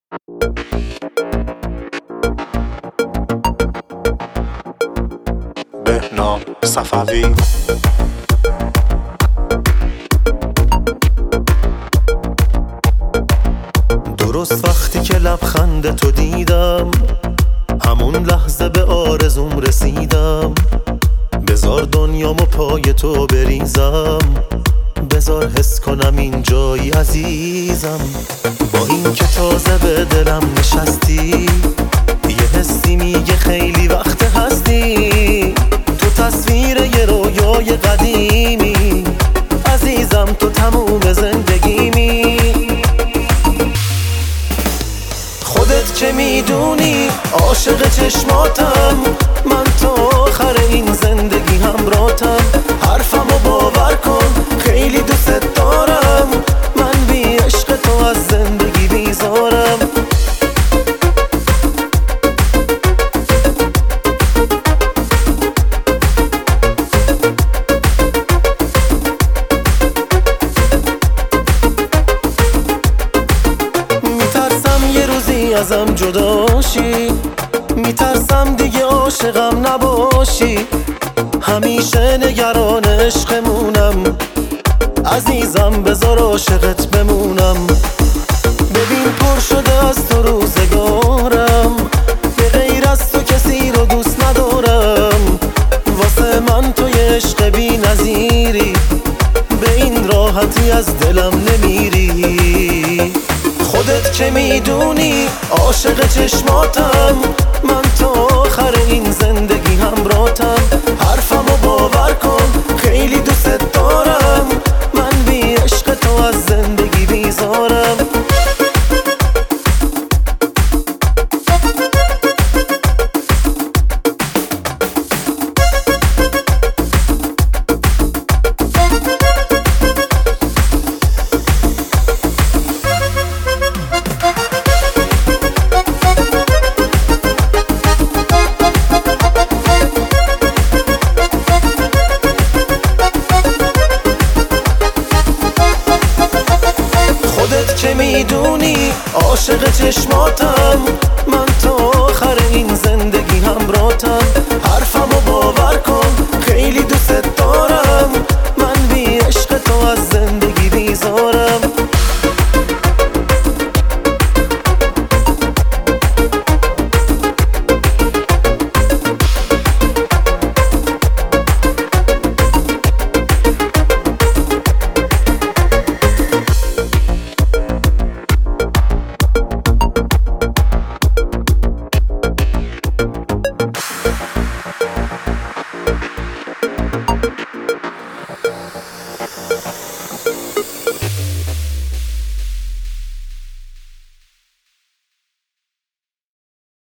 بهنام صفوی. درست وقتی که لبخند تو دیدم، همون لحظه به آرزوم رسیدم. بذار دنیامو پای تو بریزم، بذار حس کنم این جایی عزیزم. با این که تازه به دلم نشستی، یه حسی میگه خیلی وقت هستی. تو تصویر یه رویای قدیمی، عزیزم تو تموم زندگیمی. خودت که میدونی عاشق چشماتم، من تا آخر این زندگی همراهتم. حرفمو باور کن خیلی دوست دارم، من بی عشق تو از زندگی بیزارم. میترسم یه روزی ازم جداشی، میترسم دیگه عاشقم نباشی. همیشه نگران عشقمونم، عزیزم بذار عاشقت بمونم. ببین پر شده از تو روزگارم، به غیر از تو کسی رو دوست ندارم. واسه من تو یه عشق بی نظیری، به این راحتی از دلم نمیری. خودت که میدونی عاشق چشماتم، من تا آخر این زندگی همراهتم. حرفمو باور کن خیلی دوست دارم، من بی عشق تو از زندگی بیزارم. خودت که میدونی عاشق چشماتم، من